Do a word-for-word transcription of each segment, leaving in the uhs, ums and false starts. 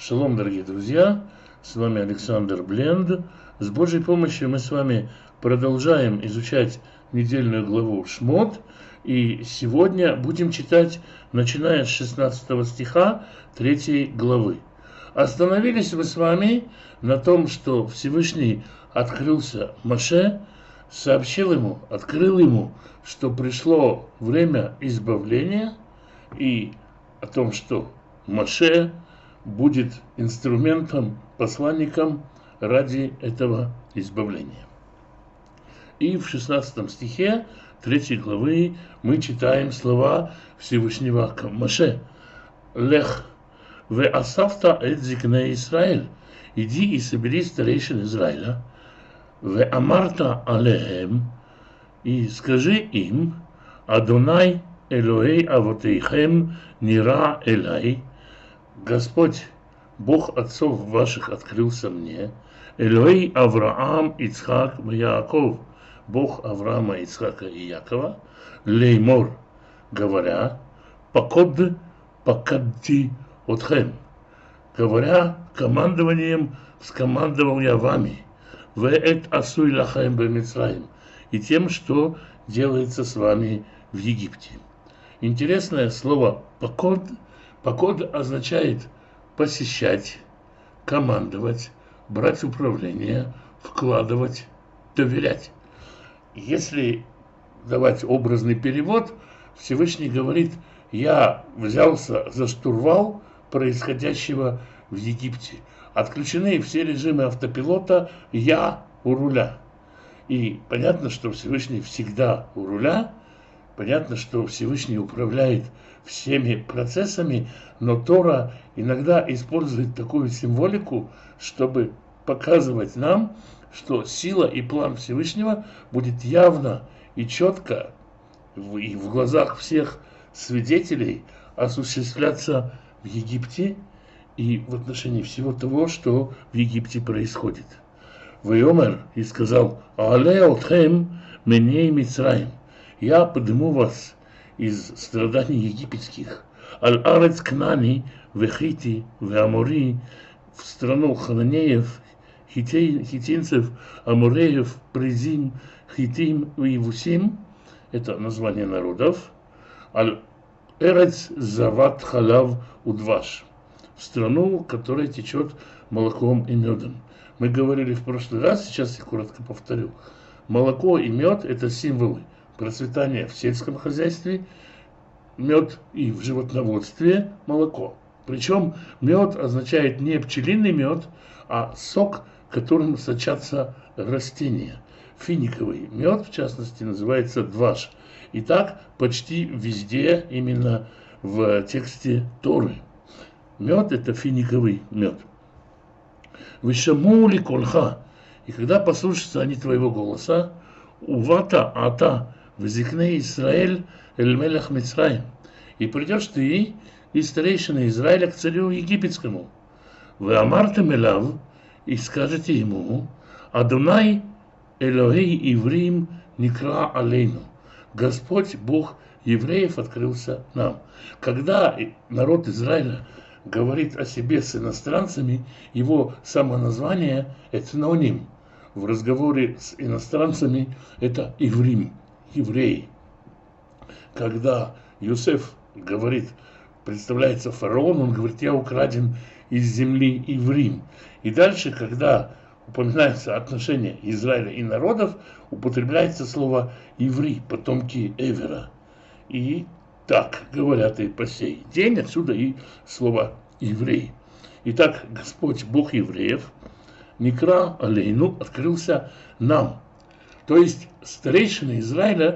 Шалом, дорогие друзья, с вами Александр Бленд. С Божьей помощью мы с вами продолжаем изучать недельную главу Шмот. И сегодня будем читать, начиная с шестнадцатого стиха третьей главы. Остановились мы с вами на том, что Всевышний открылся Моше, сообщил ему, открыл ему, что пришло время избавления, и о том, что Моше будет инструментом, посланником ради этого избавления. И в шестнадцатом стихе третьей главы мы читаем слова Всевышнего к Моше. «Лех ве асафта эт зикней Исраэль». Иди и собери старейшин Израиля. «Ве амарта алехем». И скажи им: «Адонай Элоэй авотейхем нира элай». Господь, Бог отцов ваших, открылся мне. Элоэй Авраам, Ицхак, Яаков, Бог Авраама, Ицхака и Якова. Леймор, говоря, покод покадти отхем. Говоря, командованием скомандовал я вами. Веэт асуй лахем бемицраим. И тем, что делается с вами в Египте. Интересное слово покод. Покод означает посещать, командовать, брать управление, вкладывать, доверять. Если давать образный перевод, Всевышний говорит: я взялся за штурвал происходящего в Египте. Отключены все режимы автопилота, я у руля. И понятно, что Всевышний всегда у руля. Понятно, что Всевышний управляет всеми процессами, но Тора иногда использует такую символику, чтобы показывать нам, что сила и план Всевышнего будет явно и четко и в глазах всех свидетелей осуществляться в Египте и в отношении всего того, что в Египте происходит. «Вайомер» и сказал: «Аале отхем меней Мицраим». Я подниму вас из страданий египетских. Аль-Арец Кнани, Вехити, Веамори, в страну хананеев, хитинцев, амореев, призим, хитим и вусим. Это название народов. Аль-Эрец Зават Халав Удваш. В страну, которая течет молоком и медом. Мы говорили в прошлый раз, сейчас я коротко повторю. Молоко и мед – это символы процветания в сельском хозяйстве, мед и в животноводстве молоко. Причем мед означает не пчелиный мед, а сок, которым сочатся растения. Финиковый мед, в частности, называется дваш. И так почти везде, именно в тексте Торы. Мед – это финиковый мед. «Вишамули кольха». И когда послушаются они твоего голоса, «Увата ата везикней Исраэль эль мелех Мицраим». И придешь ты и старейшины Израиля к царю египетскому. «Вы амартем элав», и скажете ему: «Адонай Элохей Иврим никра алейну». Господь, Бог евреев, открылся нам. Когда народ Израиля говорит о себе с иностранцами, его самоназвание – этноним. В разговоре с иностранцами это Иврим, евреи. Когда Юсеф говорит, представляется фараон, он говорит: я украден из земли Иврим. И дальше, когда упоминается отношение Израиля и народов, употребляется слово Иври, потомки Эвера. И так говорят и по сей день, отсюда и слово еврей. Итак, Господь, Бог евреев, Никра алейну, открылся нам. То есть старейшины Израиля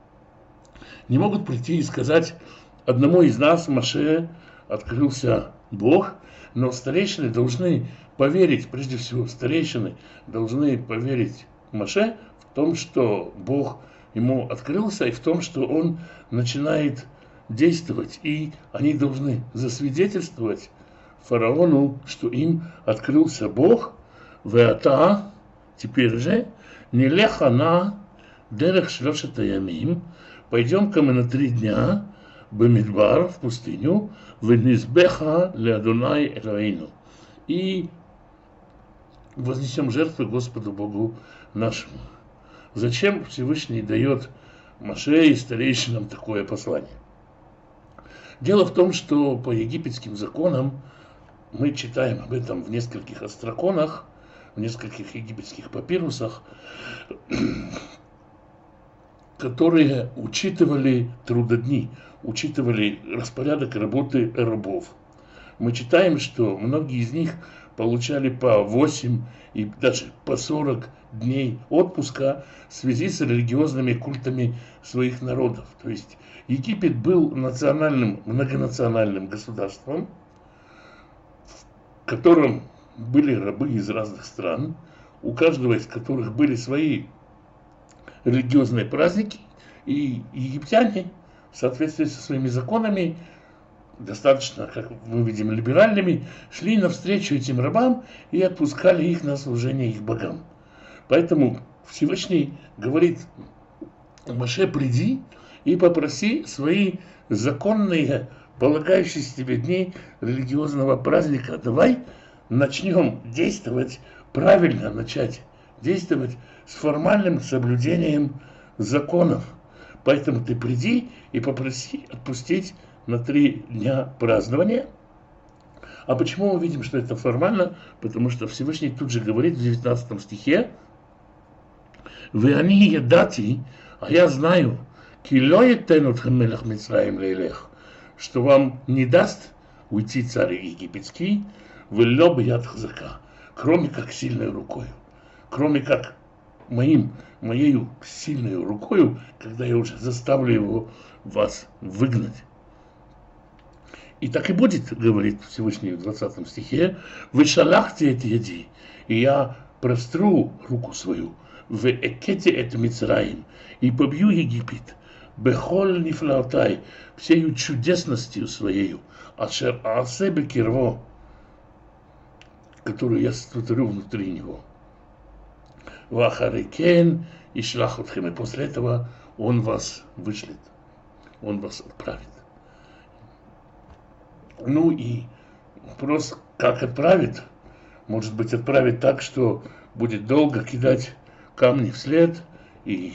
не могут прийти и сказать: одному из нас, Моше, открылся Бог, но старейшины должны поверить, прежде всего старейшины должны поверить Моше в том, что Бог ему открылся, и в том, что он начинает действовать. И они должны засвидетельствовать фараону, что им открылся Бог. «Веата», теперь же, «нелехана дерех шлешет аямим», пойдем-ка мы на три дня, бамидбар, в пустыню, «венизбеха леадонай элоэйну», и вознесем жертвы Господу Богу нашему. Зачем Всевышний дает Моше и старейшинам такое послание? Дело в том, что по египетским законам, мы читаем об этом в нескольких остроконах, в нескольких египетских папирусах, которые учитывали трудодни, учитывали распорядок работы рабов. Мы читаем, что многие из них получали по восемь и даже по сорок дней отпуска в связи с религиозными культами своих народов. То есть Египет был национальным, многонациональным государством, в котором были рабы из разных стран, у каждого из которых были свои религиозные праздники, и египтяне в соответствии со своими законами, достаточно, как мы видим, либеральными, шли навстречу этим рабам и отпускали их на служение их богам. Поэтому Всевышний говорит: Моше, приди и попроси свои законные, полагающиеся тебе дни религиозного праздника. Давай начнем действовать правильно, начать действовать с формальным соблюдением законов. Поэтому ты приди и попроси отпустить на три дня празднования. А почему мы видим, что это формально? Потому что Всевышний тут же говорит в девятнадцатом стихе: «Вы они едати, а я знаю, что вам не даст уйти царь египетский, в лоб яд хазака, кроме как сильной рукой, кроме как моим, моею сильной рукою, когда я уже заставлю его вас выгнать». И так и будет, говорит Всевышний в двадцатом стихе: «Вы шалахте эти еди, и я простру руку свою, в экете эт Мицраим, и побью Египет, бехоль нифлаутай, всею чудесностью своею, ашер аасебе кирво, которую я сотворю внутри него. Вахарикен и шлахутхем, и после этого он вас вышлет, он вас отправит». Ну и вопрос, как отправит? Может быть, отправит так, что будет долго кидать камни вслед, и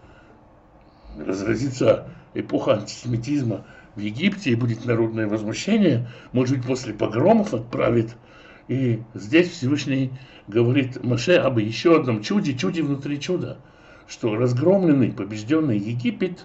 разразится эпоха антисемитизма в Египте, и будет народное возмущение. Может быть, после погромов отправит. И здесь Всевышний говорит Моше об еще одном чуде, чуде внутри чуда, что разгромленный, побежденный Египет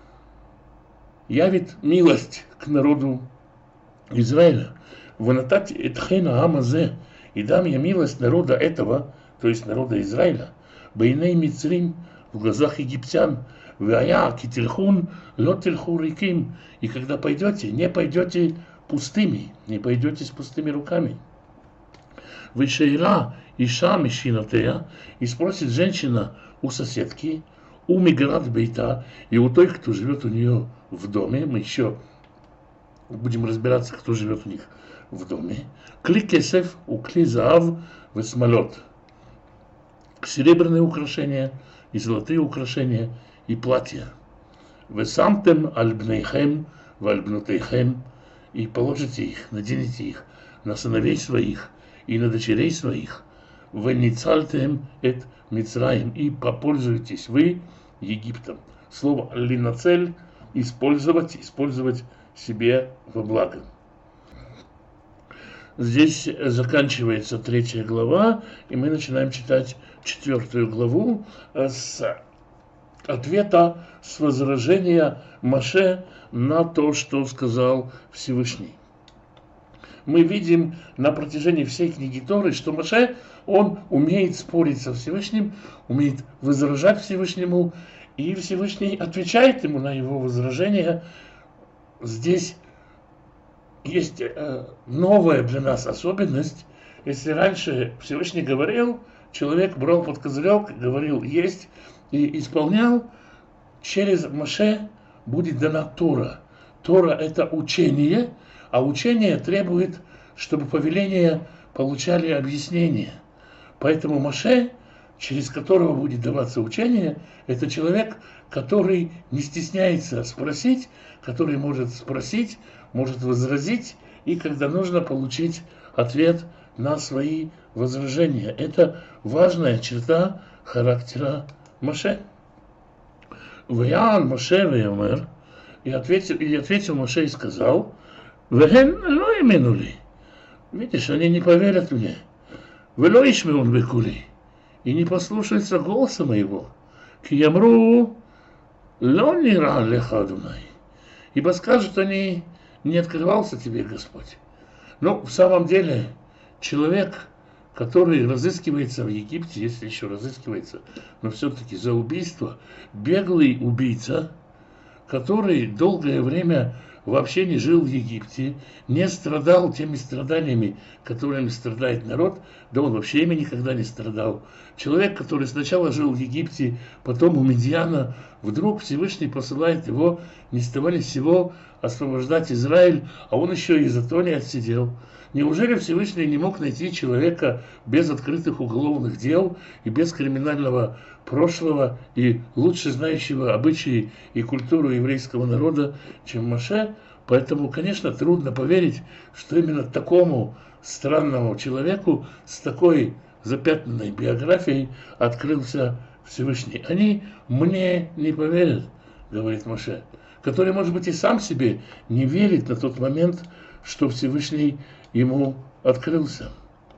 явит милость к народу Израиля. «Ванатати этхена амазе», и дам я милость народа этого, то есть народа Израиля, бейней мицрим, в глазах египтян, вая кительхун лотильху риким, и когда пойдете, не пойдете пустыми, не пойдете с пустыми руками. Вышейра иша мишинотея, и спросит женщина у соседки, у миграт бейта, и у той, кто живет у нее в доме. Мы еще будем разбираться, кто живет у них в доме. Кли кесев у кли заав весмолет. Серебряные украшения и золотые украшения и платья. Весамтем альбнейхем вальбнутейхем, и положите их, наденете их на сыновей своих и на дочерей своих. Веницальтем эт Мицраим, и попользуйтесь вы Египтом. Слово линацель — использовать, использовать себе во благо. Здесь заканчивается третья глава, и мы начинаем читать четвертую главу с ответа, с возражения Моше на то, что сказал Всевышний. Мы видим на протяжении всей книги Торы, что Моше, он умеет спорить со Всевышним, умеет возражать Всевышнему, и Всевышний отвечает ему на его возражения. Здесь есть новая для нас особенность. Если раньше Всевышний говорил, человек брал под козырек, говорил «есть» и исполнял, через Моше будет дана Тора. Тора — это учение, а учение требует, чтобы повеления получали объяснение. Поэтому Моше, через которого будет даваться учение, это человек, который не стесняется спросить, который может спросить, может возразить, и когда нужно, получить ответ на свои возражения. Это важная черта характера Моше. Ваян Моше веомер, и ответил, и ответил Моше и сказал, вехен ло именули. Видишь, они не поверят мне. Вело ишмеун бекули, и не послушаются голоса моего. Киямру ло нира леха Адунай, ибо скажут они, не открывался тебе Господь. Но в самом деле человек, который разыскивается в Египте, если еще разыскивается, но все-таки за убийство, беглый убийца, который долгое время вообще не жил в Египте, не страдал теми страданиями, которыми страдает народ, да он вообще ими никогда не страдал. Человек, который сначала жил в Египте, потом у Медиана, вдруг Всевышний посылает его ни с того ни с сего освобождать Израиль, а он еще и за то не отсидел. Неужели Всевышний не мог найти человека без открытых уголовных дел и без криминального прошлого и лучше знающего обычаи и культуру еврейского народа, чем Моше? Поэтому, конечно, трудно поверить, что именно такому странному человеку с такой запятнанной биографией открылся Всевышний. Они мне не поверят, говорит Моше, который, может быть, и сам себе не верит на тот момент, что Всевышний ему открылся.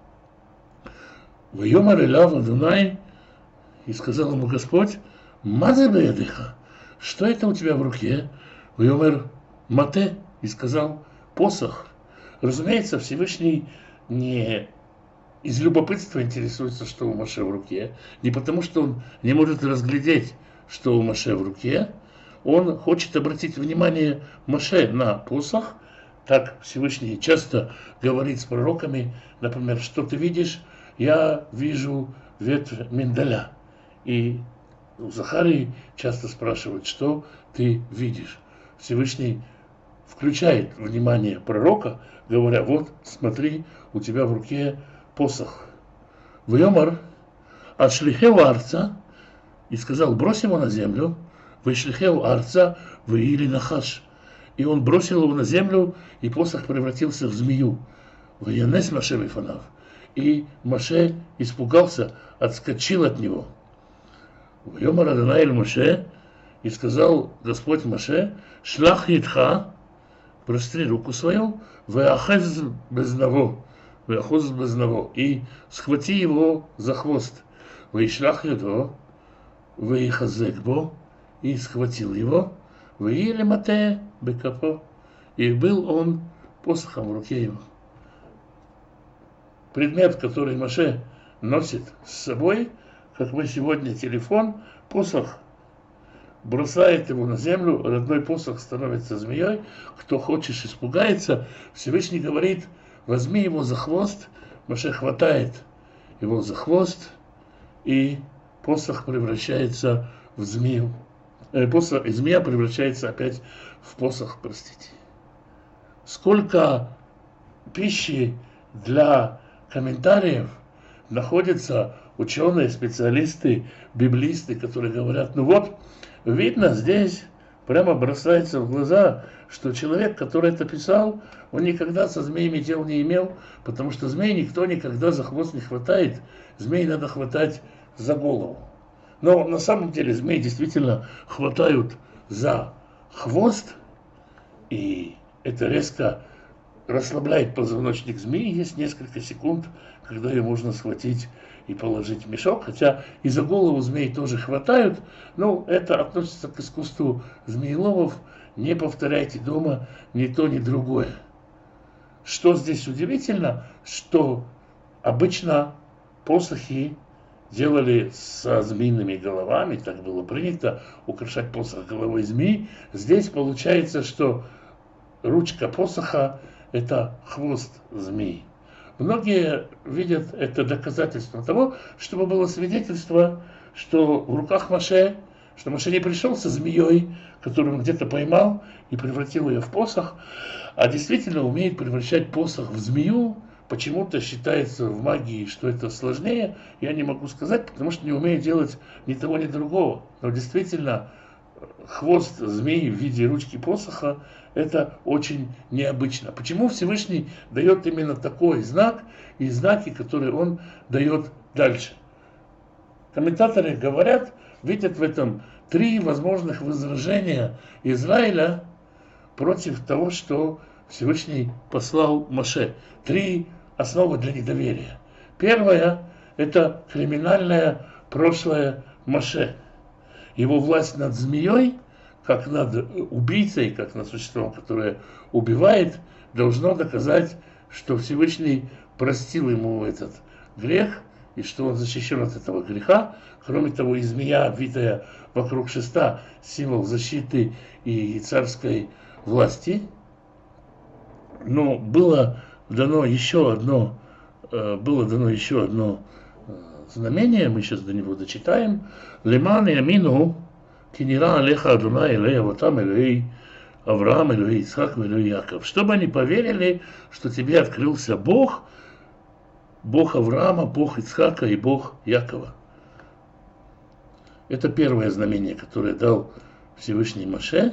Вайомар элав Адунай, и сказал ему Господь, мазе беядеха, что это у тебя в руке? Вайомар мате, и сказал, посох. Разумеется, Всевышний не из любопытства интересуется, что у Моше в руке, не потому, что он не может разглядеть, что у Моше в руке, он хочет обратить внимание Моше на посох. Так Всевышний часто говорит с пророками, например, что ты видишь? Я вижу ветвь миндаля. И у Захарии часто спрашивают, что ты видишь? Всевышний включает внимание пророка, говоря, вот, смотри, у тебя в руке посох. Вьомар отшлихеу арца, и сказал, брось его на землю, вышлихеу арца, выили нахаш. И он бросил его на землю, и посох превратился в змею. Ваянес Моше бифанав. И Моше испугался, отскочил от него. Вьомар Адонай эль Моше, и сказал Господь Моше, шлах йитха, простри руку свою, веахез безнаво, веахоз безнаво, и схвати его за хвост. Вейшлах йодо, вейхазек бо, и схватил его, веили мате бекапо, и был он посохом в руке его. Предмет, который Моше носит с собой, как мы сегодня телефон, посох, бросает его на землю, родной посох становится змеей, кто хочешь испугается, Всевышний говорит, возьми его за хвост, Моше хватает его за хвост, и посох превращается в змею. Э, посох, и змея превращается опять в посох, простите. Сколько пищи для комментариев находятся ученые, специалисты, библисты, которые говорят, ну вот, видно, здесь прямо бросается в глаза, что человек, который это писал, он никогда со змеями дел не имел, потому что змей никто никогда за хвост не хватает, змей надо хватать за голову. Но на самом деле змеи действительно хватают за хвост, и это резко расслабляет позвоночник змеи. Есть несколько секунд, когда ее можно схватить и положить в мешок, хотя и за голову змей тоже хватают, но это относится к искусству змееловов. Не повторяйте дома ни то, ни другое. Что здесь удивительно, что обычно посохи делали со змеиными головами, так было принято украшать посох головой змеи. Здесь получается, что ручка посоха – это хвост змеи. Многие видят это доказательством того, чтобы было свидетельство, что в руках Моше, что Моше не пришел со змеей, которую он где-то поймал и превратил ее в посох, а действительно умеет превращать посох в змею. Почему-то считается в магии, что это сложнее, я не могу сказать, потому что не умею делать ни того, ни другого. Но действительно, хвост змеи в виде ручки посоха, это очень необычно. Почему Всевышний дает именно такой знак и знаки, которые он дает дальше? Комментаторы говорят, видят в этом три возможных возражения Израиля против того, что Всевышний послал Моше. Три основы для недоверия. Первое – это криминальное прошлое Моше. Его власть над змеей, как над убийцей, как над существом, которое убивает, должно доказать, что Всевышний простил ему этот грех, и что он защищен от этого греха. Кроме того, и змея, обвитая вокруг шеста, символ защиты и царской власти. Но было дано еще одно, было дано еще одно знамение, мы сейчас до него дочитаем. Леман ямину кинира алеха Адунай элей авотам элей Авраам элей Ицхак элей Яков. Чтобы они поверили, что тебе открылся Бог, Бог Авраама, Бог Ицхака и Бог Якова. Это первое знамение, которое дал Всевышний Моше.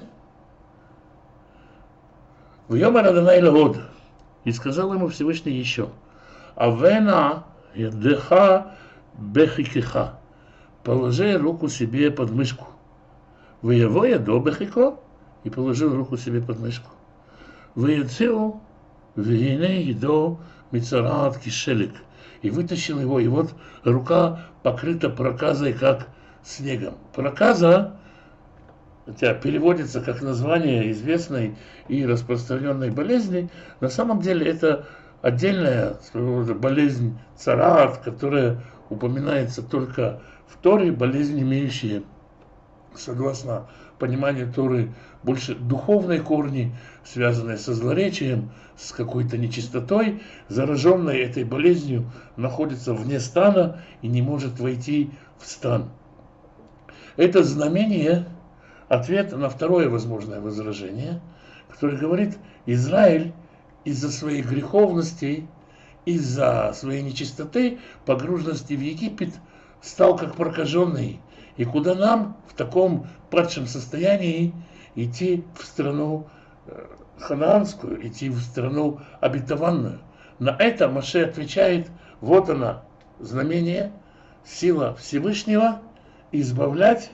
Вьомар Адонай лаод. И сказал ему Всевышний еще. Авена ядеха бехикиха. Положи руку себе под мышку. Выево ядо бехико. И положил руку себе под мышку. Выецеу вегине едо мицарат кишелик. И вытащил его, и вот рука покрыта проказой, как снегом. Проказа, хотя переводится как название известной и распространенной болезни, на самом деле это отдельная болезнь царат, которая упоминается только в Торе, болезнь, имеющая, согласно пониманию Торы, больше духовные корни, связанные со злоречием, с какой-то нечистотой. Зараженный этой болезнью находится вне стана и не может войти в стан. Это знамение – ответ на второе возможное возражение, которое говорит: Израиль из-за своей греховности, из-за своей нечистоты, погруженности в Египет, стал как прокаженный. И куда нам в таком падшем состоянии идти в страну ханаанскую, идти в страну обетованную? На это Моше отвечает: вот она, знамение, сила Всевышнего избавлять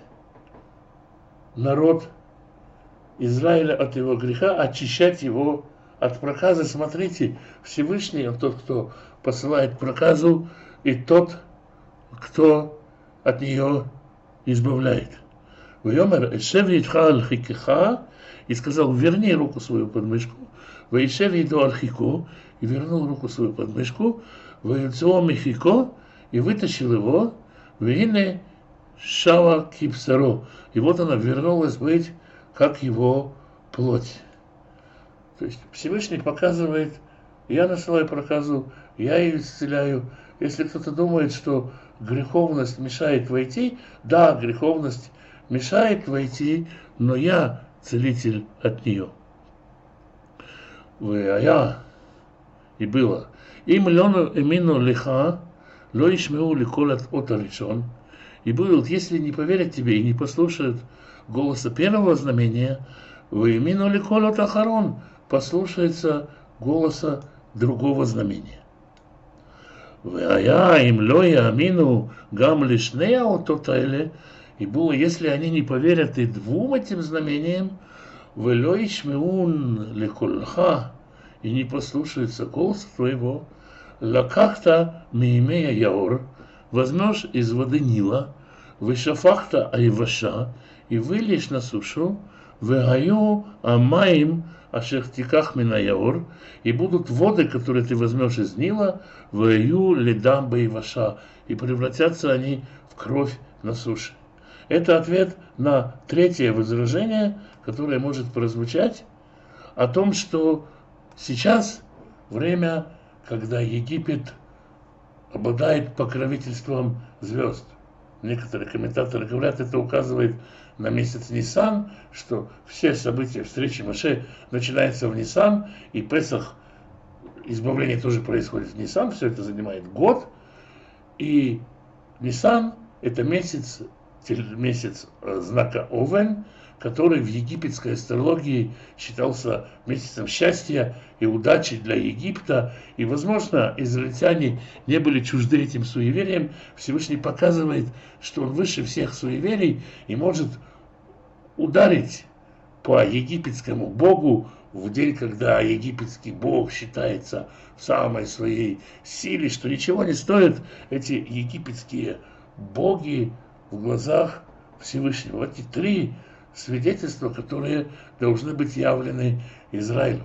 народ Израиля от его греха, очищать его от проказы. Смотрите, Всевышний, он тот, кто посылает проказу, и тот, кто от нее избавляет. Вьомер эшев итха аль хикеха, и сказал: верни руку свою под мышку. Вэйшев иду аль хико, и вернул руку свою под мышку. Вэйцео михико, и вытащил его. Вэйне шава кипсаро, и вот она вернулась быть как его плоть. То есть Всевышний показывает: я насылаю проказу, я ее исцеляю. Если кто-то думает, что греховность мешает войти, да, греховность мешает войти, но я целитель от нее. А я, и было. Им лену эмину лиха, ло ишмеу ликолат отаришон. И будет, если не поверят тебе и не послушают голоса первого знамения, вы эмину ликолат ахарон, послушается голоса другого знамения. А им лоя амину гам лишнея ототайле, и было, если они не поверят и двум этим знамениям, вы лоиш меун леколха, и не послушаются голоса твоего, лакахта миимея яор, возьмешь из воды Нила, вышафахта айваша, и выльешь на сушу, вегаю амаим ашехтиках минаяор, и будут воды, которые ты возьмешь из Нила, вегаю ледам баиваша, и превратятся они в кровь на суше. Это ответ на третье возражение, которое может прозвучать о том, что сейчас время, когда Египет обладает покровительством звезд. Некоторые комментаторы говорят, это указывает на месяц Нисан, что все события встречи Моше начинаются в Нисан, и Песах, избавление тоже происходит в Нисан, все это занимает год, и Нисан – это месяц, месяц знака Овен, который в египетской астрологии считался месяцем счастья и удачи для Египта. И, возможно, израильтяне не были чужды этим суевериям. Всевышний показывает, что он выше всех суеверий и может ударить по египетскому богу в день, когда египетский бог считается в самой своей силе, что ничего не стоят эти египетские боги в глазах Всевышнего. Эти три свидетельства, которые должны быть явлены Израилю.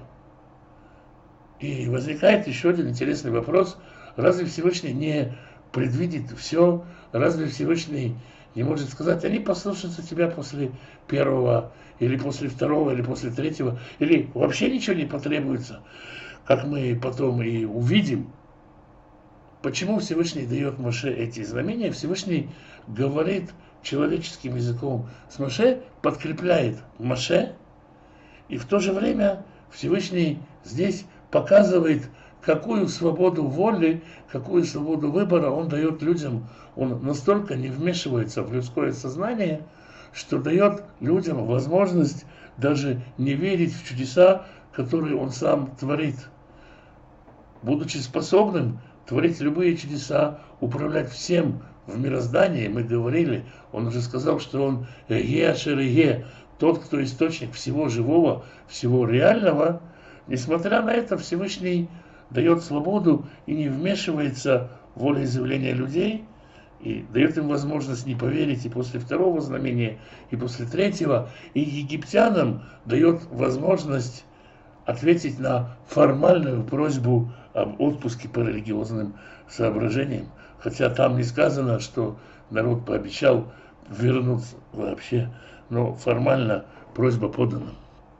И возникает еще один интересный вопрос. Разве Всевышний не предвидит все? Разве Всевышний не может сказать, они послушаются тебя после первого, или после второго, или после третьего, или вообще ничего не потребуется, как мы потом и увидим. Почему Всевышний дает Моше эти знамения? Всевышний говорит человеческим языком с Моше, подкрепляет Моше, и в то же время Всевышний здесь показывает, какую свободу воли, какую свободу выбора он дает людям. Он настолько не вмешивается в людское сознание, что дает людям возможность даже не верить в чудеса, которые он сам творит. Будучи способным творить любые чудеса, управлять всем в мироздании, мы говорили, он уже сказал, что он Эге Ашер Эге, тот, кто источник всего живого, всего реального. Несмотря на это, Всевышний дает свободу и не вмешивается в волеизъявление людей, и дает им возможность не поверить и после второго знамения, и после третьего, и египтянам дает возможность ответить на формальную просьбу об отпуске по религиозным соображениям, хотя там не сказано, что народ пообещал вернуться вообще, но формально просьба подана.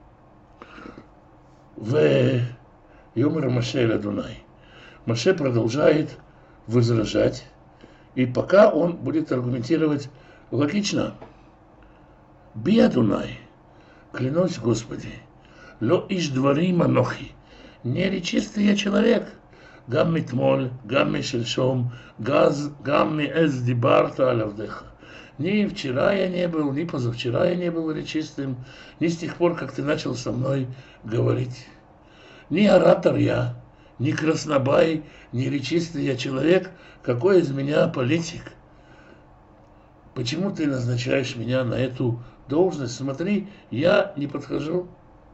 В Йомер Моше эль Адонай. Моше продолжает возражать, и пока он будет аргументировать логично. Би Адонай, клянусь Господи, ло иш дварим анохи, не речистый я человек, гам митмоль, гам мишельшом, гам миэз дибарта алавдеха. Ни вчера я не был, ни позавчера я не был речистым, ни с тех пор, как ты начал со мной говорить. Ни оратор я, ни краснобай, ни речистый я человек, какой из меня политик. Почему ты назначаешь меня на эту должность? Смотри, я не подхожу.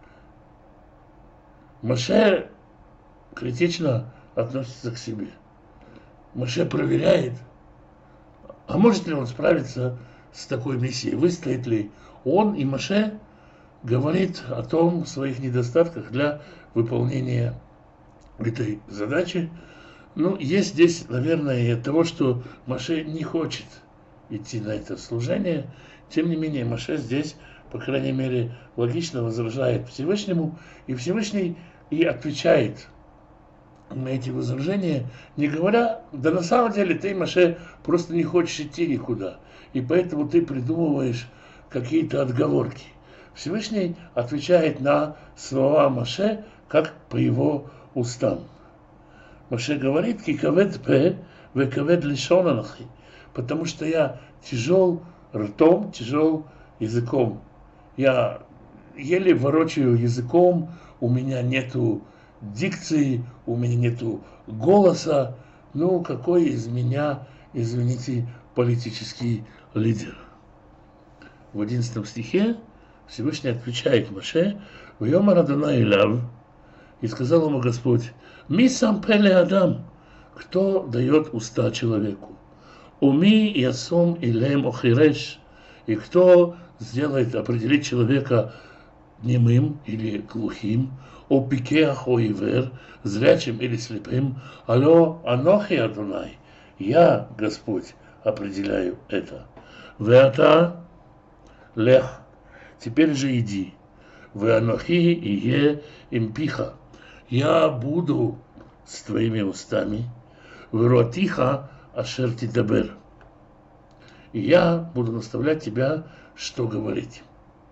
Моше критично относится к себе. Моше проверяет, а может ли он справиться с такой миссией, выстоит ли он, и Моше говорит о том, своих недостатках для выполнения этой задачи. Ну, есть здесь, наверное, и от того, что Моше не хочет идти на это служение. Тем не менее, Моше здесь, по крайней мере, логично возражает Всевышнему, и Всевышний и отвечает на эти возражения, не говоря, да на самом деле ты, Моше, просто не хочешь идти никуда, и поэтому ты придумываешь какие-то отговорки. Всевышний отвечает на слова Моше, как по его устам. Моше говорит, кикавед пе, векавед лишон анахи, потому что я тяжел ртом, тяжел языком. Я еле ворочаю языком, у меня нету дикции, у меня нету голоса. Ну, какой из меня, извините, политический лидер? В одиннадцатом стихе Всевышний отвечает Моше, «Вьомар Адонай элав», и сказал ему Господь, «Ми сам пеле Адам», кто дает уста человеку? «Уми ясом илем охиреш», и кто сделает, определить человека немым или глухим, «О пикеах о ивер», зрячим или слепым, «Алло анохи Адонай», я, Господь, определяю это. «Веата лех», теперь же иди. «Ве анохи ие импиха», я буду с твоими устами. «Веруатиха ашер тидабер», и я буду наставлять тебя, что говорить.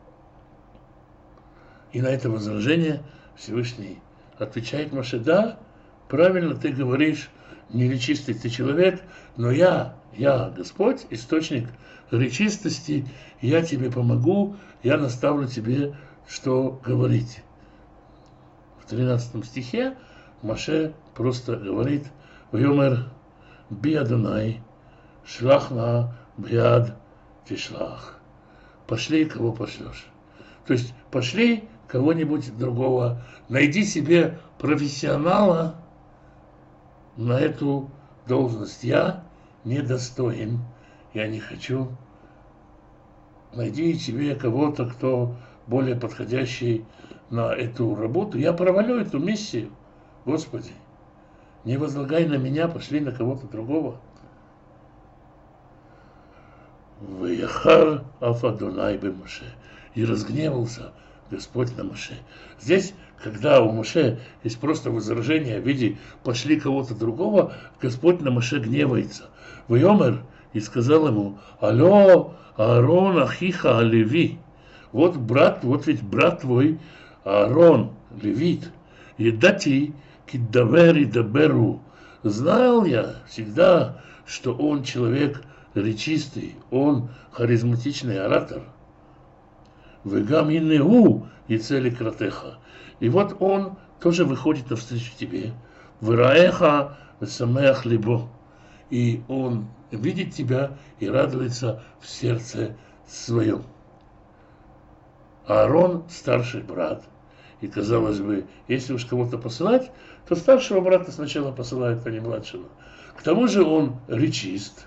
И на это возражение Всевышний отвечает Моше, да, правильно ты говоришь, неречистый ты человек, но я, я, Господь, источник речистости, я тебе помогу, я наставлю тебе, что говорить. В тринадцатом стихе Моше просто говорит: «Вьомер би Адонай, шлах на бьяд тишлах». Пошли, кого пошлешь. То есть пошли кого-нибудь другого, найди себе профессионала на эту должность. Я недостоин, я не хочу. Найди себе кого-то, кто более подходящий на эту работу. Я провалю эту миссию, Господи. Не возлагай на меня, пошли на кого-то другого. «Ваяхар аф Адонай бе Моше». И разгневался Господь на Моше. Здесь, когда у Моше есть просто возражение в виде «пошли кого-то другого», Господь на Моше гневается. «Вайомер» и сказал ему: «Алло, Аарон ахиха Леви». Вот брат, вот ведь брат твой Аарон, левит. «Едати киддавери даберу». Знал я всегда, что он человек речистый, он харизматичный оратор. «Вегам инеу и цели кратеха». И вот он тоже выходит навстречу тебе. «Вираеха самеах либо». И он видит тебя и радуется в сердце своем. Аарон старший брат. И казалось бы, если уж кого-то посылать, то старшего брата сначала посылают, а не младшего. К тому же он речист.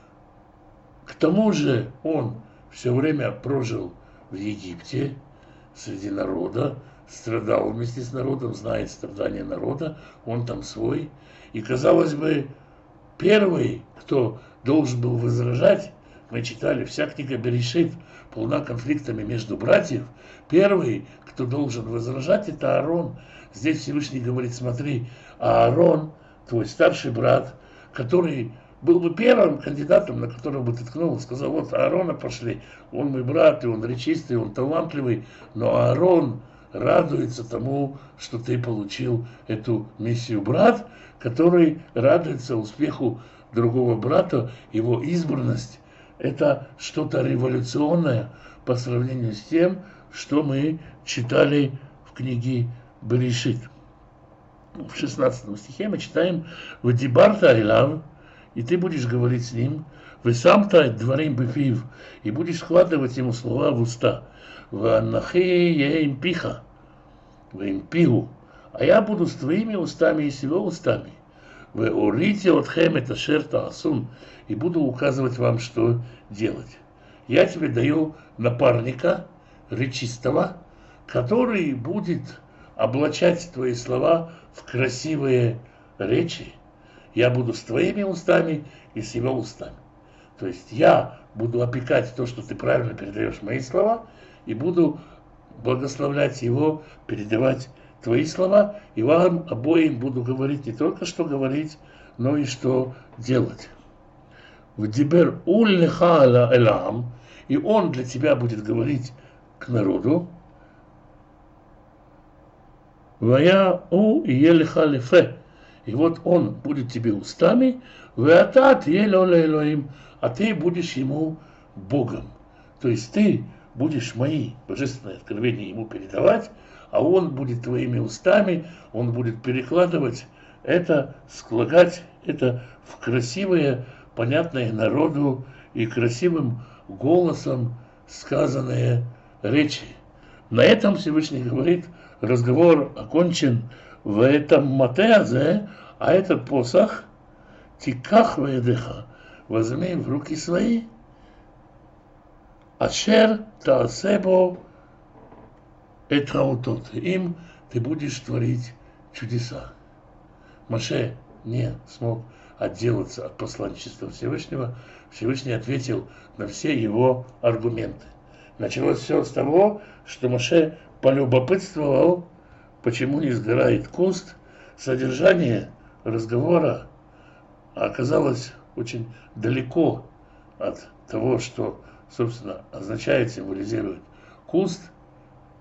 К тому же он все время прожил в Египте, среди народа, страдал вместе с народом, знает страдания народа, он там свой. И, казалось бы, первый, кто должен был возражать, мы читали, вся книга Берешит полна конфликтами между братьев, первый, кто должен возражать, это Аарон. Здесь Всевышний говорит: смотри, Аарон, твой старший брат, который был бы первым кандидатом, на которого бы ты ткнул, сказал: вот Аарона пошли, он мой брат, и он речистый, он талантливый, но Аарон радуется тому, что ты получил эту миссию. Брат, который радуется успеху другого брата, его избранность, это что-то революционное по сравнению с тем, что мы читали в книге Берешит. В шестнадцатом стихе мы читаем: «Вадибарта элав», и ты будешь говорить с ним, «Вы сам-то дворим бифив», и будешь складывать ему слова в уста, «Ваннахи еим пиха», «Ваим пигу», а я буду с твоими устами и с его устами, «Вы орите от хемета шерта асун», и буду указывать вам, что делать. Я тебе даю напарника, речистого, который будет облачать твои слова в красивые речи. Я буду с твоими устами и с его устами. То есть я буду опекать то, что ты правильно передаешь мои слова, и буду благословлять его, передавать твои слова, и вам обоим буду говорить не только что говорить, но и что делать. «Вдибер уллеха аля элам», и он для тебя будет говорить к народу. «Вая у елеха лефе», и вот он будет тебе устами, «Веатат еле элоим», а ты будешь ему Богом. То есть ты будешь мои божественные откровения ему передавать, а он будет твоими устами, он будет перекладывать это, складывать это в красивые, понятные народу и красивым голосом сказанные речи. На этом Всевышний говорит: разговор окончен. В этом матеазе, а этот посох, тиках веедеха, возьми в руки свои, ашер таасебо этраутот, им ты будешь творить чудеса. Моше не смог отделаться от посланничества Всевышнего. Всевышний ответил на все его аргументы. Началось все с того, что Моше полюбопытствовал, почему не сгорает куст. Содержание разговора оказалось очень далеко от того, что, собственно, означает, символизирует куст.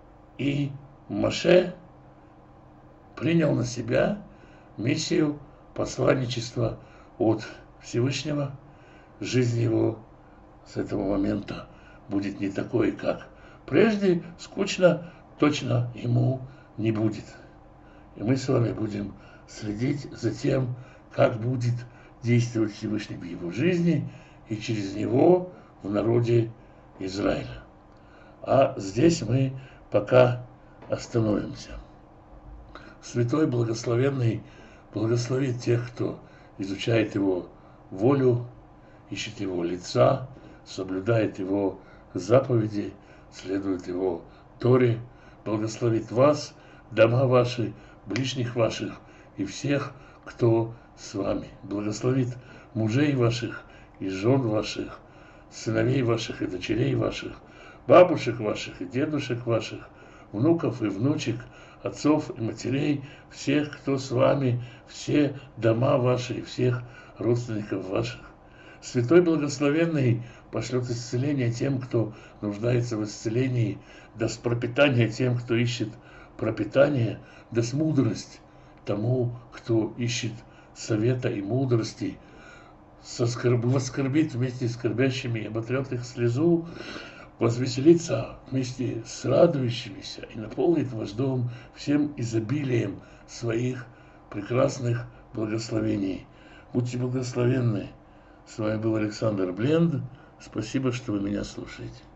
И Моше принял на себя миссию посланничество от Всевышнего, жизнь его с этого момента будет не такой, как прежде, скучно точно ему не будет. И мы с вами будем следить за тем, как будет действовать Всевышний в его жизни и через него в народе Израиля. А здесь мы пока остановимся. Святой Благословенный благословит тех, кто изучает его волю, ищет его лица, соблюдает его заповеди, следует его Торе, благословит вас, дома ваши, ближних ваших и всех, кто с вами. Благословит мужей ваших и жен ваших, сыновей ваших и дочерей ваших, бабушек ваших и дедушек ваших, внуков и внучек, отцов и матерей, всех, кто с вами, все дома ваши и всех родственников ваших. Святой Благословенный пошлет исцеление тем, кто нуждается в исцелении, даст пропитание тем, кто ищет пропитание, даст мудрость тому, кто ищет совета и мудрости, соскорб... воскорбит вместе с скорбящими и оботрет их слезу, возвеселится вместе с радующимися и наполнит ваш дом всем изобилием своих прекрасных благословений. Будьте благословенны. С вами был Александр Бленд. Спасибо, что вы меня слушаете.